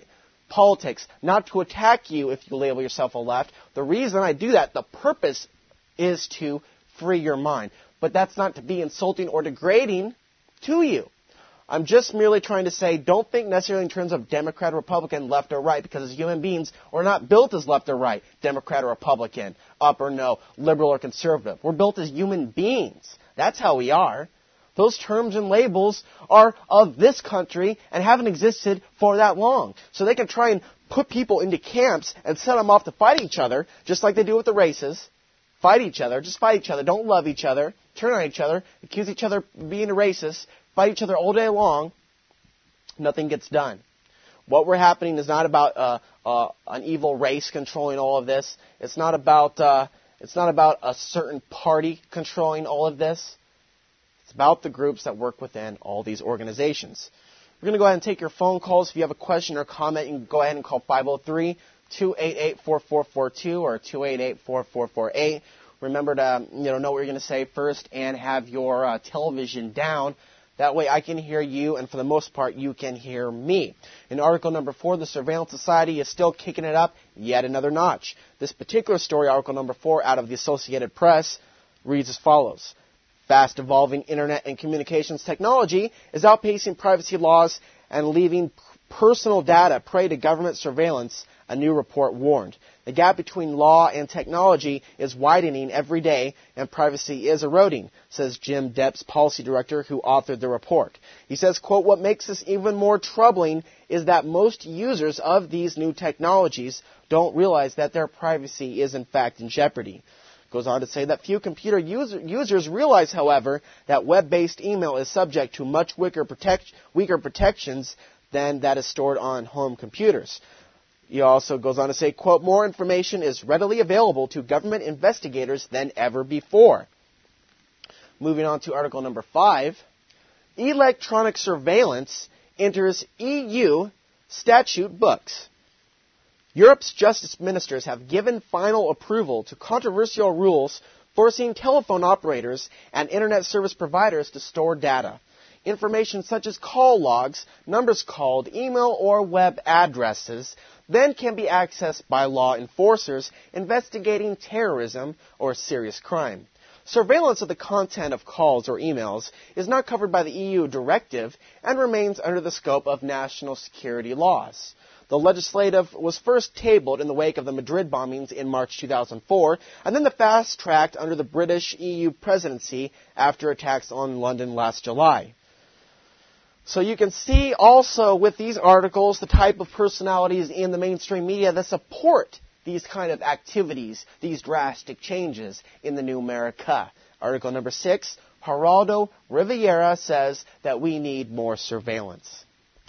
politics, not to attack you if you label yourself a left. The reason I do that, the purpose is to free your mind. But that's not to be insulting or degrading to you. I'm just merely trying to say, don't think necessarily in terms of Democrat or Republican, left or right, because as human beings, we're not built as left or right, Democrat or Republican, up or no, liberal or conservative. We're built as human beings. That's how we are. Those terms and labels are of this country and haven't existed for that long. So they can try and put people into camps and set them off to fight each other, just like they do with the races. Fight each other, just fight each other, don't love each other, turn on each other, accuse each other of being a racist, fight each other all day long. Nothing gets done. What we're happening is not about uh, uh, an evil race controlling all of this. It's not about uh, it's not about a certain party controlling all of this. It's about the groups that work within all these organizations. We're going to go ahead and take your phone calls. If you have a question or comment, you can go ahead and call five oh three, two eight eight, four four four two or two eight eight, four four four eight. Remember to you know know what you're going to say first and have your uh, television down. That way I can hear you, and for the most part, you can hear me. In article number four, the Surveillance Society is still kicking it up yet another notch. This particular story, article number four, out of the Associated Press, reads as follows. Fast evolving internet and communications technology is outpacing privacy laws and leaving personal data prey to government surveillance, a new report warned. The gap between law and technology is widening every day, and privacy is eroding, says Jim Depp's policy director who authored the report. He says, quote, what makes this even more troubling is that most users of these new technologies don't realize that their privacy is in fact in jeopardy. Goes on to say that few computer user, users realize, however, that web-based email is subject to much weaker, protect, weaker protections than that is stored on home computers. He also goes on to say, quote, more information is readily available to government investigators than ever before. Moving on to article number five, electronic surveillance enters E U statute books. Europe's justice ministers have given final approval to controversial rules forcing telephone operators and internet service providers to store data. Information such as call logs, numbers called, email or web addresses then can be accessed by law enforcers investigating terrorism or serious crime. Surveillance of the content of calls or emails is not covered by the E U directive and remains under the scope of national security laws. The legislative was first tabled in the wake of the Madrid bombings in March two thousand four, and then the fast-tracked under the British E U presidency after attacks on London last July. So you can see also with these articles the type of personalities in the mainstream media that support these kind of activities, these drastic changes in the new America. Article number six, Geraldo Rivera says that we need more surveillance.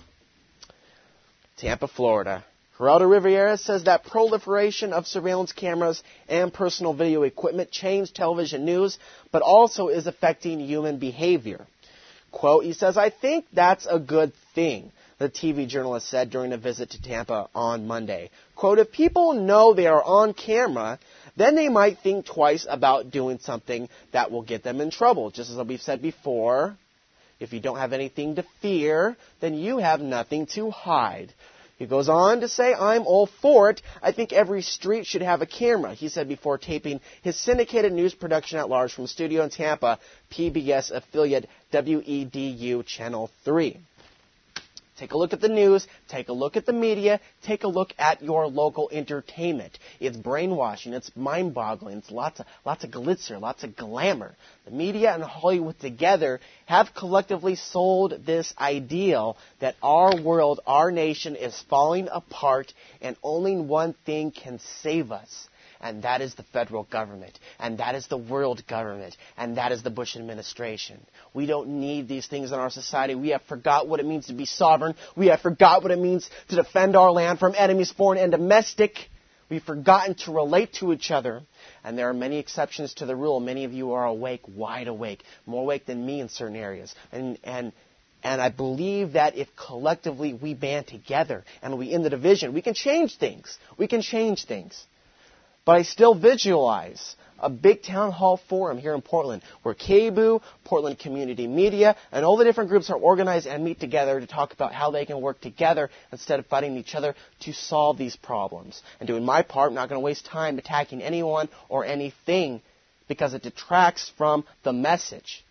Tampa, Florida. Geraldo Rivera says that proliferation of surveillance cameras and personal video equipment changed television news, but also is affecting human behavior. Quote, he says, I think that's a good thing, the T V journalist said during a visit to Tampa on Monday. Quote, if people know they are on camera, then they might think twice about doing something that will get them in trouble. Just as we've said before, if you don't have anything to fear, then you have nothing to hide. He goes on to say, I'm all for it. I think every street should have a camera, he said before taping his syndicated news production at large from a studio in Tampa, P B S affiliate W E D U Channel three. Take a look at the news, take a look at the media, take a look at your local entertainment. It's brainwashing, it's mind-boggling, it's lots of, lots of glitzer, lots of glamour. The media and Hollywood together have collectively sold this ideal that our world, our nation is falling apart and only one thing can save us. And that is the federal government, and that is the world government, and that is the Bush administration. We don't need these things in our society. We have forgot what it means to be sovereign. We have forgot what it means to defend our land from enemies, foreign and domestic. We've forgotten to relate to each other. And there are many exceptions to the rule. Many of you are awake, wide awake, more awake than me in certain areas. And, and, and I believe that if collectively we band together and we end the division, we can change things. We can change things. But I still visualize a big town hall forum here in Portland where K B U, Portland Community Media, and all the different groups are organized and meet together to talk about how they can work together instead of fighting each other to solve these problems. And doing my part, I'm not going to waste time attacking anyone or anything because it detracts from the message.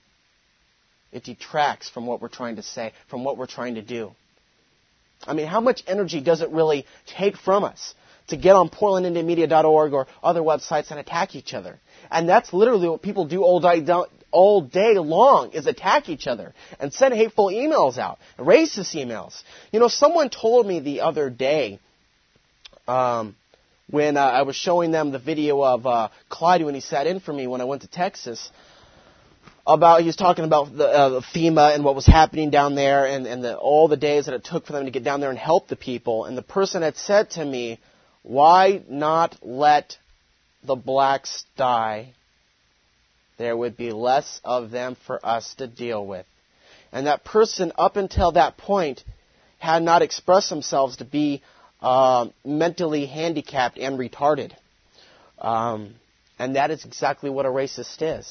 It detracts from what we're trying to say, from what we're trying to do. I mean, how much energy does it really take from us to get on portland indy media dot org or other websites and attack each other? And that's literally what people do all day, all day long, is attack each other and send hateful emails out, racist emails. You know, someone told me the other day um, when uh, I was showing them the video of uh, Clyde when he sat in for me when I went to Texas, about, he was talking about the uh, FEMA and what was happening down there and, and the, all the days that it took for them to get down there and help the people. And the person had said to me, why not let the blacks die? There would be less of them for us to deal with. And that person, up until that point, had not expressed themselves to be uh, mentally handicapped and retarded. Um, and that is exactly what a racist is.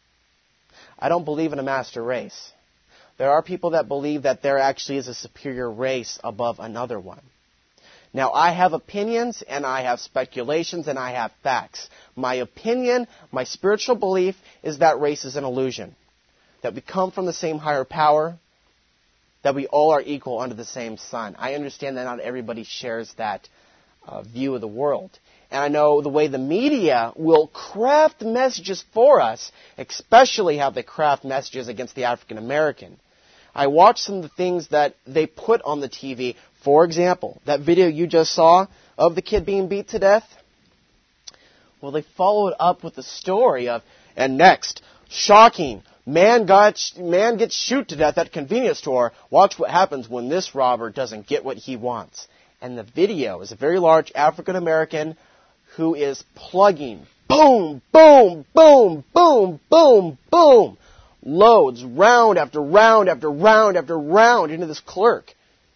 I don't believe in a master race. There are people that believe that there actually is a superior race above another one. Now, I have opinions, and I have speculations, and I have facts. My opinion, my spiritual belief, is that race is an illusion. That we come from the same higher power. That we all are equal under the same sun. I understand that not everybody shares that uh, view of the world. And I know the way the media will craft messages for us, especially how they craft messages against the African American. I watch some of the things that they put on the T V. For example, that video you just saw of the kid being beat to death. Well, they followed up with the story of, and next, shocking, man got man gets shoot to death at convenience store. Watch what happens when this robber doesn't get what he wants. And the video is a very large African American who is plugging, boom, boom, boom, boom, boom, boom, loads, round after round after round after round into this clerk.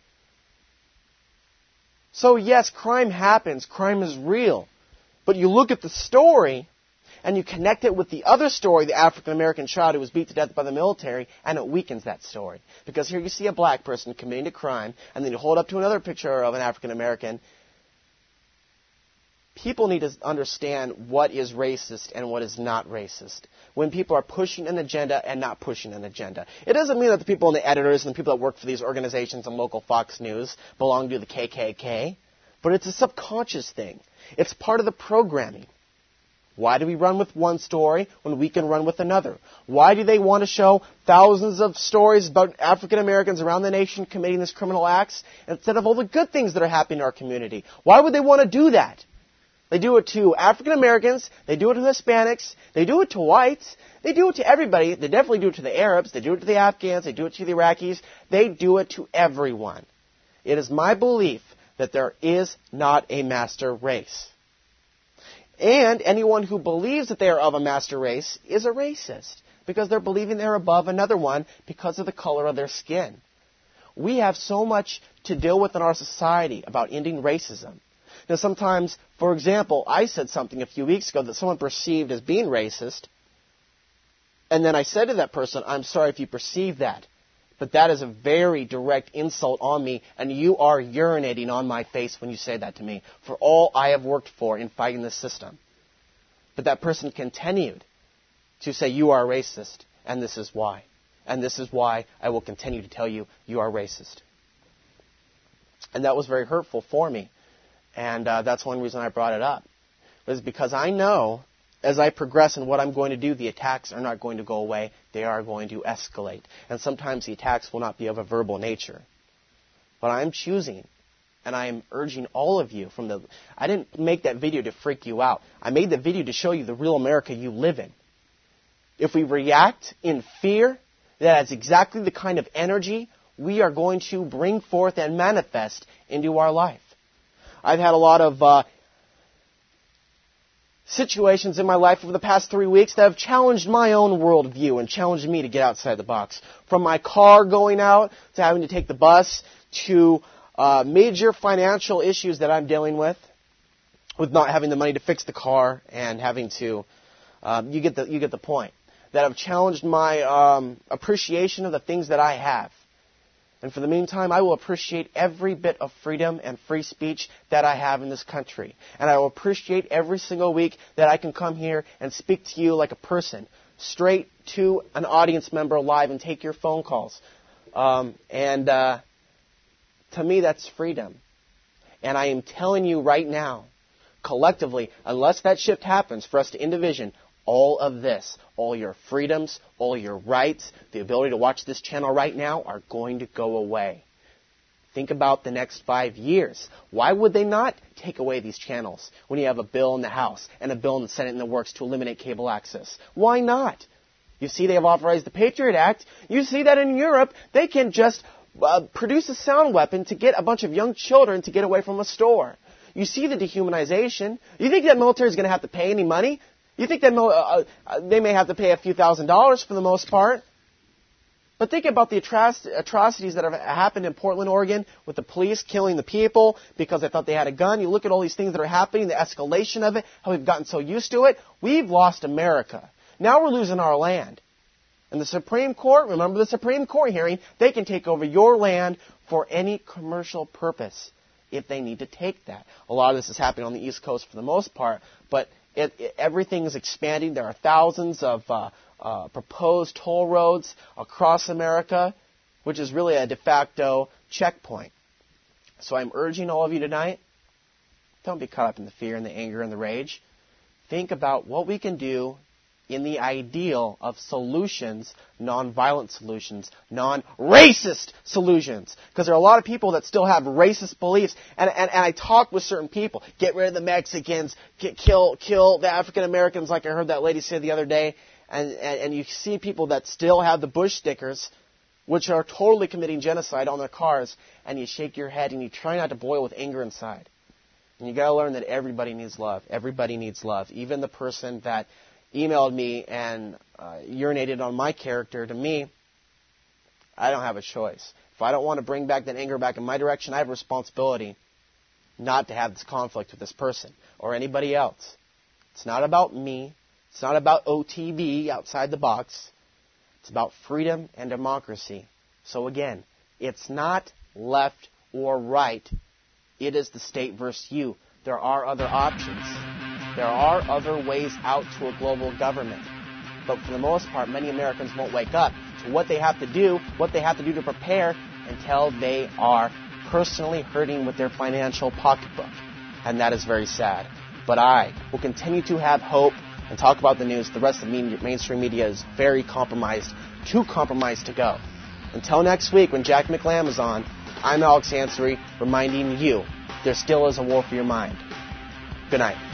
So yes, crime happens, crime is real. But you look at the story, and you connect it with the other story, the African American child who was beat to death by the military, and it weakens that story. Because here you see a black person committing a crime, and then you hold up to another picture of an African American. People need to understand what is racist and what is not racist when people are pushing an agenda and not pushing an agenda. It doesn't mean that the people and the editors and the people that work for these organizations and local Fox News belong to the K K K, but it's a subconscious thing. It's part of the programming. Why do we run with one story when we can run with another? Why do they want to show thousands of stories about African Americans around the nation committing these criminal acts instead of all the good things that are happening in our community? Why would they want to do that? They do it to African Americans, they do it to Hispanics, they do it to whites, they do it to everybody. They definitely do it to the Arabs, they do it to the Afghans, they do it to the Iraqis, they do it to everyone. It is my belief that there is not a master race. And anyone who believes that they are of a master race is a racist, because they're believing they're above another one because of the color of their skin. We have so much to deal with in our society about ending racism. Now, sometimes, for example, I said something a few weeks ago that someone perceived as being racist, and then I said to that person, I'm sorry if you perceive that, but that is a very direct insult on me, and you are urinating on my face when you say that to me, for all I have worked for in fighting this system. But that person continued to say, you are racist, and this is why. And this is why I will continue to tell you, you are racist. And that was very hurtful for me. And uh, that's one reason I brought it up. It was because I know as I progress in what I'm going to do, the attacks are not going to go away. They are going to escalate. And sometimes the attacks will not be of a verbal nature. But I'm choosing, and I am urging all of you from the... I didn't make that video to freak you out. I made the video to show you the real America you live in. If we react in fear, that's exactly the kind of energy we are going to bring forth and manifest into our life. I've had a lot of uh, situations in my life over the past three weeks that have challenged my own worldview and challenged me to get outside the box. From my car going out to having to take the bus to uh, major financial issues that I'm dealing with. with not having the money to fix the car and having to, um, you get the you get the point. That have challenged my um, appreciation of the things that I have. And for the meantime, I will appreciate every bit of freedom and free speech that I have in this country. And I will appreciate every single week that I can come here and speak to you like a person, straight to an audience member live and take your phone calls. Um, and uh, to me, that's freedom. And I am telling you right now, collectively, unless that shift happens for us to end division, all of this, all your freedoms, all your rights, the ability to watch this channel right now are going to go away. Think about the next five years. Why would they not take away these channels when you have a bill in the House and a bill in the Senate in the works to eliminate cable access? Why not? You see they have authorized the Patriot Act. You see that in Europe they can just uh, produce a sound weapon to get a bunch of young children to get away from a store. You see the dehumanization. You think that military is going to have to pay any money? You think that uh, uh, they may have to pay a few thousand dollars for the most part. But think about the atroc- atrocities that have happened in Portland, Oregon, with the police killing the people because they thought they had a gun. You look at all these things that are happening, the escalation of it, how we've gotten so used to it. We've lost America. Now we're losing our land. And the Supreme Court, remember the Supreme Court hearing, they can take over your land for any commercial purpose if they need to take that. A lot of this is happening on the East Coast for the most part, but It, it, everything is expanding. There are thousands of uh, uh, proposed toll roads across America, which is really a de facto checkpoint. So I'm urging all of you tonight, don't be caught up in the fear and the anger and the rage. Think about what we can do in the ideal of solutions, non-violent solutions, non-racist solutions. Because there are a lot of people that still have racist beliefs. And, and, and I talk with certain people. Get rid of the Mexicans. Get, kill kill the African Americans, like I heard that lady say the other day. And, and, and you see people that still have the Bush stickers, which are totally committing genocide on their cars. And you shake your head and you try not to boil with anger inside. And you got to learn that everybody needs love. Everybody needs love. Even the person that emailed me and uh, urinated on my character, to me, I don't have a choice. If I don't want to bring back that anger back in my direction, I have a responsibility not to have this conflict with this person or anybody else. It's not about me. It's not about O T V outside the box. It's about freedom and democracy. So again, it's not left or right. It is the state versus you. There are other options. There are other ways out to a global government. But for the most part, many Americans won't wake up to what they have to do, what they have to do to prepare until they are personally hurting with their financial pocketbook. And that is very sad. But I will continue to have hope and talk about the news. The rest of the mainstream media is very compromised, too compromised to go. Until next week when Jack McLam is on, I'm Alex Ansary reminding you there still is a war for your mind. Good night.